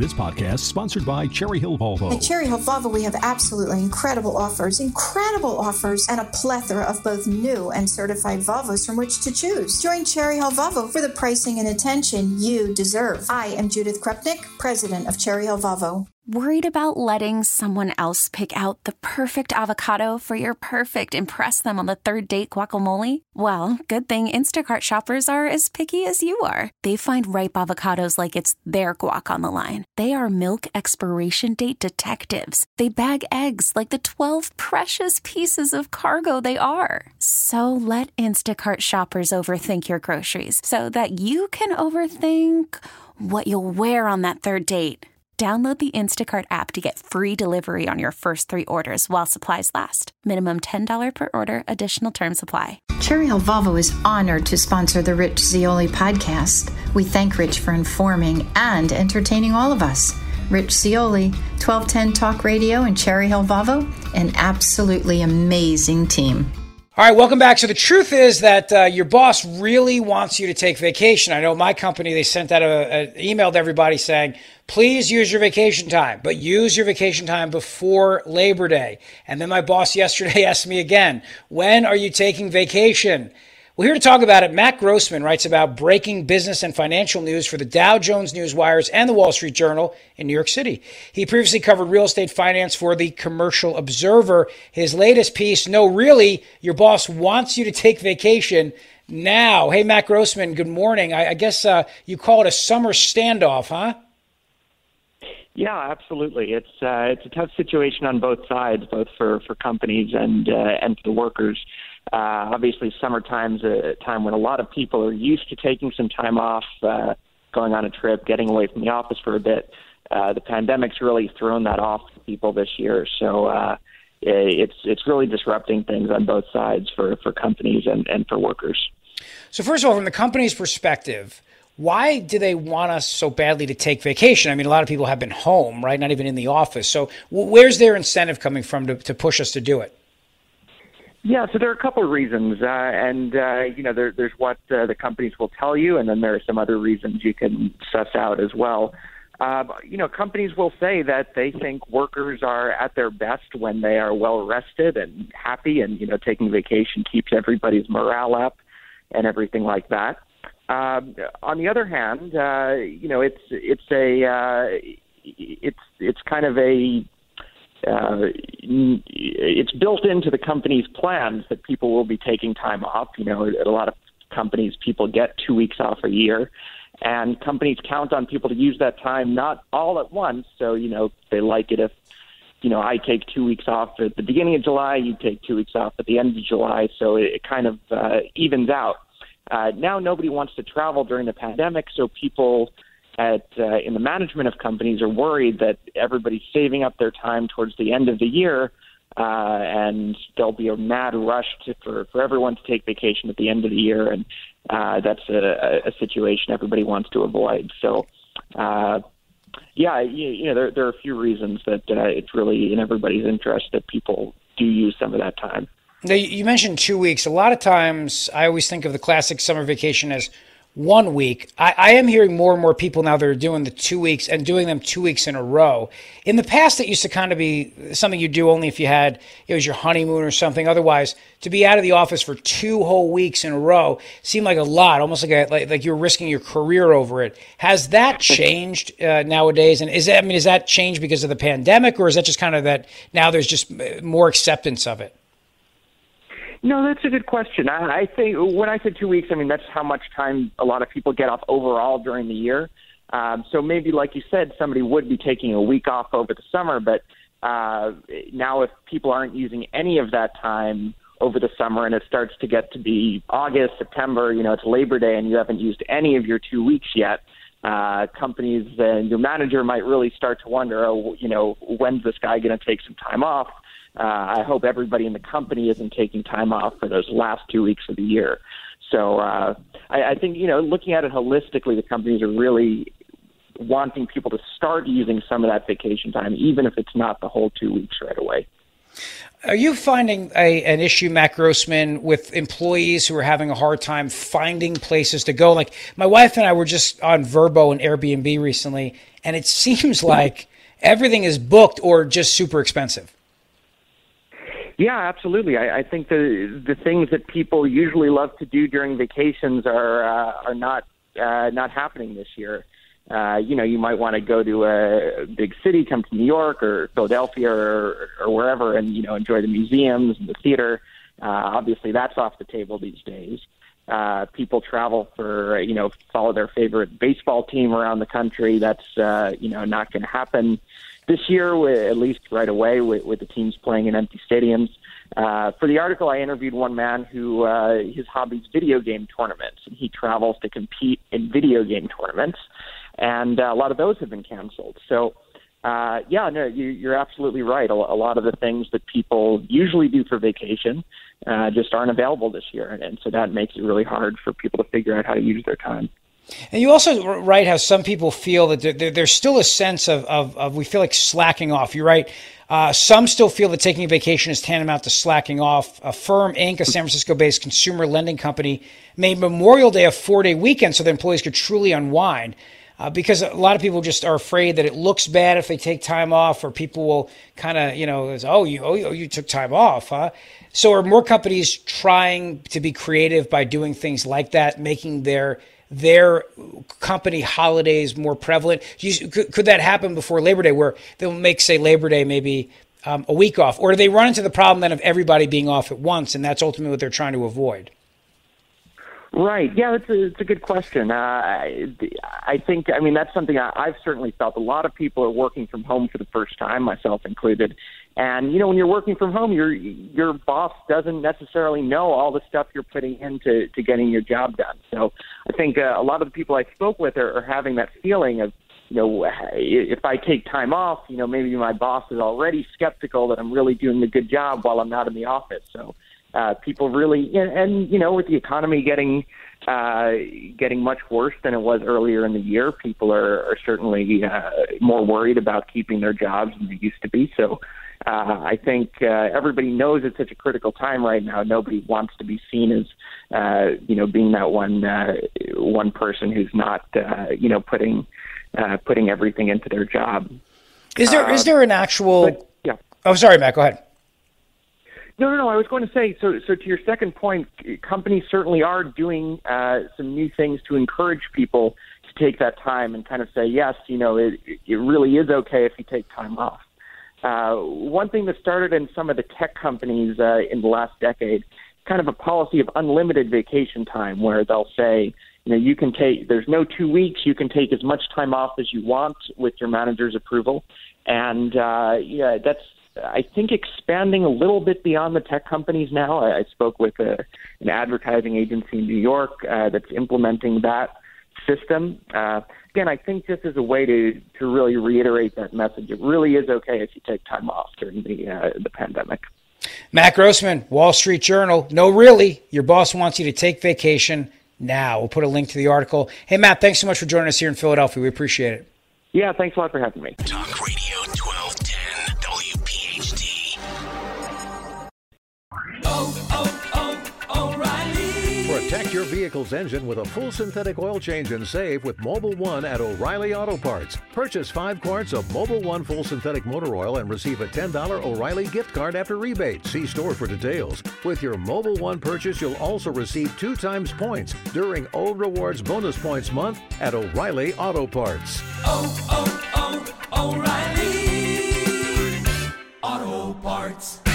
This podcast is sponsored by Cherry Hill Volvo. At Cherry Hill Volvo, we have absolutely incredible offers, and a plethora of both new and certified Volvos from which to choose. Join Cherry Hill Volvo for the pricing and attention you deserve. I am Judith Krupnik, president of Cherry Hill Volvo. Worried about letting someone else pick out the perfect avocado for your perfect impress them on the third date guacamole? Well, good thing Instacart shoppers are as picky as you are. They find ripe avocados like it's their guac on the line. They are milk expiration date detectives. They bag eggs like the 12 precious pieces of cargo they are. So let Instacart shoppers overthink your groceries so that you can overthink what you'll wear on that third date. Download the Instacart app to get free delivery on your first 3 orders while supplies last. Minimum $10 per order. Additional terms apply. Cherry Hill Volvo is honored to sponsor the Rich Zeoli podcast. We thank Rich for informing and entertaining all of us. Rich Zeoli, 1210 Talk Radio and Cherry Hill Volvo, an absolutely amazing team. All right, welcome back. So the truth is that your boss really wants you to take vacation. I know my company, they sent out an email to everybody saying, please use your vacation time, but use your vacation time before Labor Day. And then my boss yesterday asked me again, when are you taking vacation? Well, here to talk about it, Matt Grossman writes about breaking business and financial news for the Dow Jones Newswires and the Wall Street Journal in New York City. He previously covered real estate finance for the Commercial Observer. His latest piece, No, Really, Your Boss Wants You to Take Vacation Now. Hey, Matt Grossman, good morning. I guess you call it a summer standoff, huh? Yeah, absolutely. It's a tough situation on both sides, both for companies and for the workers. Obviously, summertime's a time when a lot of people are used to taking some time off, going on a trip, getting away from the office for a bit. The pandemic's really thrown that off to people this year, so it's really disrupting things on both sides for companies and for workers. So first of all, from the company's perspective, why do they want us so badly to take vacation? I mean, a lot of people have been home, right? Not even in the office. So where's their incentive coming from to push us to do it? Yeah, so there are a couple of reasons, there's what the companies will tell you, and then there are some other reasons you can suss out as well. Companies will say that they think workers are at their best when they are well rested and happy, and taking vacation keeps everybody's morale up and everything like that. On the other hand, it's kind of a it's built into the company's plans that people will be taking time off. At a lot of companies, people get 2 weeks off a year, and companies count on people to use that time not all at once. So, they like it if, I take 2 weeks off at the beginning of July, you take 2 weeks off at the end of July. So it kind of evens out. Now nobody wants to travel during the pandemic, so people in the management of companies are worried that everybody's saving up their time towards the end of the year, and there'll be a mad rush for everyone to take vacation at the end of the year, and that's a situation everybody wants to avoid. So, there are a few reasons that it's really in everybody's interest that people do use some of that time. Now, you mentioned 2 weeks. A lot of times I always think of the classic summer vacation as 1 week. I am hearing more and more people now that are doing the 2 weeks and doing them 2 weeks in a row. In the past, it used to kind of be something you do only if it was your honeymoon or something. Otherwise, to be out of the office for 2 whole weeks in a row seemed like a lot, almost like you're risking your career over it. Has that changed nowadays? And is that changed because of the pandemic, or is that just kind of that now there's just more acceptance of it? No, that's a good question. I think when I said 2 weeks, that's how much time a lot of people get off overall during the year. So maybe, like you said, somebody would be taking a week off over the summer, but now if people aren't using any of that time over the summer and it starts to get to be August, September, it's Labor Day and you haven't used any of your 2 weeks yet, companies and your manager might really start to wonder, when's this guy going to take some time off? I hope everybody in the company isn't taking time off for those last 2 weeks of the year. So I think, looking at it holistically, the companies are really wanting people to start using some of that vacation time, even if it's not the whole 2 weeks right away. Are you finding an issue, Matt Grossman, with employees who are having a hard time finding places to go? Like my wife and I were just on Vrbo and Airbnb recently, and it seems like everything is booked or just super expensive. Yeah, absolutely. I think the things that people usually love to do during vacations are not happening this year. You might want to go to a big city, come to New York or Philadelphia or wherever, and enjoy the museums and the theater. Obviously, that's off the table these days. People travel for follow their favorite baseball team around the country. That's not going to happen this year, at least right away, with the teams playing in empty stadiums. For the article, I interviewed one man who his hobby is video game tournaments, and he travels to compete in video game tournaments, and a lot of those have been canceled. So, you're absolutely right. A lot of the things that people usually do for vacation just aren't available this year, and so that makes it really hard for people to figure out how to use their time. And you also write how some people feel that there's still a sense of we feel like slacking off. You're right. Some still feel that taking a vacation is tantamount to slacking off. Affirm Inc., a San Francisco-based consumer lending company, made Memorial Day a 4-day weekend so that employees could truly unwind. Because a lot of people just are afraid that it looks bad if they take time off, or people will kind of, you took time off, huh? So are more companies trying to be creative by doing things like that, making their company holidays more prevalent? Could that happen before Labor Day, where they'll make, say, Labor Day maybe a week off? Or do they run into the problem then of everybody being off at once, and that's ultimately what they're trying to avoid? Right. Yeah, it's a good question. I think, that's something I've certainly felt. A lot of people are working from home for the first time, myself included. And, when you're working from home, your boss doesn't necessarily know all the stuff you're putting into getting your job done. So I think a lot of the people I spoke with are having that feeling of, if I take time off, maybe my boss is already skeptical that I'm really doing a good job while I'm not in the office. So people really, and with the economy getting much worse than it was earlier in the year, people are certainly more worried about keeping their jobs than they used to be. So I think everybody knows it's such a critical time right now. Nobody wants to be seen as being that one person who's not putting everything into their job. Is there an actual? Yeah. Oh, sorry, Matt. Go ahead. No. I was going to say, so to your second point, companies certainly are doing some new things to encourage people to take that time and kind of say, yes, it really is okay if you take time off. One thing that started in some of the tech companies in the last decade, kind of a policy of unlimited vacation time, where they'll say, you can take, there's no 2 weeks, you can take as much time off as you want with your manager's approval. And that's, I think, expanding a little bit beyond the tech companies now. I spoke with an advertising agency in New York that's implementing that system. Again, I think this is a way to really reiterate that message. It really is okay if you take time off during the pandemic. Matt Grossman, Wall Street Journal. No, really, your boss wants you to take vacation now. We'll put a link to the article. Hey, Matt, thanks so much for joining us here in Philadelphia. We appreciate it. Yeah, thanks a lot for having me. Talk Radio 1210 WPHT. O'Reilly. Protect your vehicle's engine with a full synthetic oil change and save with Mobil 1 at O'Reilly Auto Parts. Purchase 5 quarts of Mobil 1 full synthetic motor oil and receive a $10 O'Reilly gift card after rebate. See store for details. With your Mobil 1 purchase, you'll also receive 2 times points during O Rewards Bonus Points Month at O'Reilly Auto Parts. O'Reilly Auto Parts.